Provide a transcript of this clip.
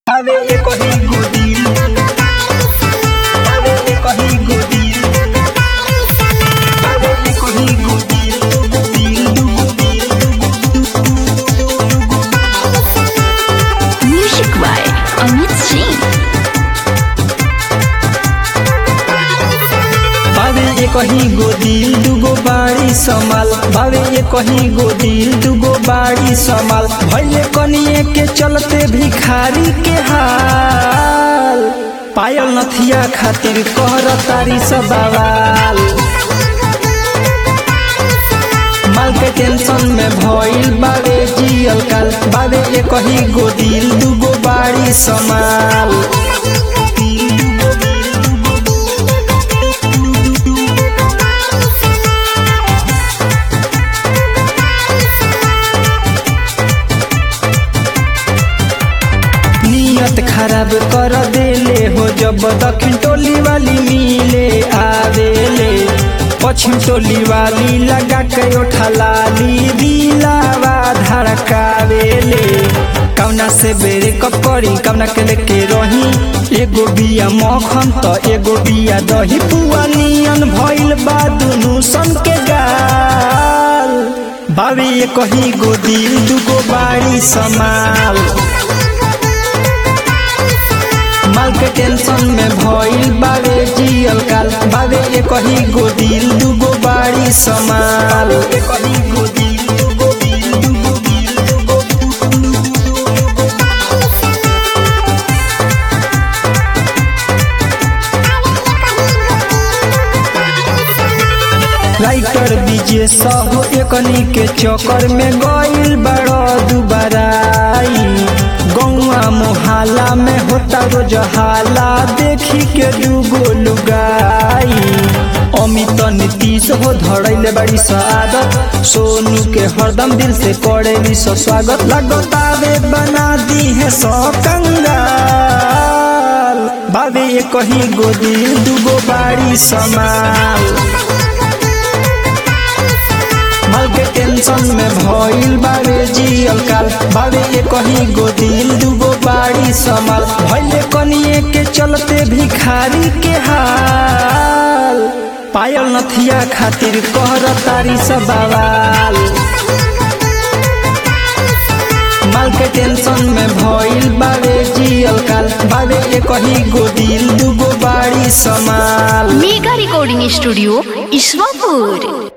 Ave ye kohi godi, ave ye kohi godi, ave ye kohi godi, Music by Amit Singh. ave ye kohi godi, dugo bari samal, ave ye kohi godi, dugo bari samal, भइले कनिए के चलते भिखारी के हाल, पायल नथिया खातिर कहर तारी सवाल, माल के टेंशन में भइल बावे जियल काल, बावे ये कही गोदिल दुगो बाड़ी समाल। नियत खराब कर देले हो जब दक्षिण टोली वाली मिले आवेले, पश्चिम टोली वाली लगा के उठलाली दिलावा धड़कावेले, कौना से बेरे कपड़ी कौना के लेके रही, एगो बिया मखन तो एगो बिया दही, पुआ नियन भइल बा दुनु सन के गाल, बावे ये कही गोदिल दुगो बाड़ी समाल, माल के टेंशन में भइल बावे जियल काल, बावे ये कही गोदिल दुगो बाड़ी समाल, ये कही गोदिल दुगो दिल दुगो दिल दुगो राइटर विजय साहू एकनी के चक्कर में गइल बड़ा दुबाराई, गौआ मोहल्ला में होता रोज हाला, देखी के दुगो लुगाई, अमित नीतीश हो धड़ैले बड़ी आदत, सोनू के हरदम दिल से करे स्वागत, लगतावे बना दी है सौ कंगाल, बावे ये कही गोदिल दुगो बाड़ी समाल, माल के टेंशन में भइल बावे जियल काल, बावे ये कही गोदिल दुगो बाड़ी समाल, भइले कनिए के चलते भिखारी के हाल, पायल नथिया खातिर कहर तारी सवाल, माल के टेंशन में भइल बावे जियल काल, बावे ये कही गोदिल दुगो बाड़ी समाल। Mega Recording Studio, Iswapur.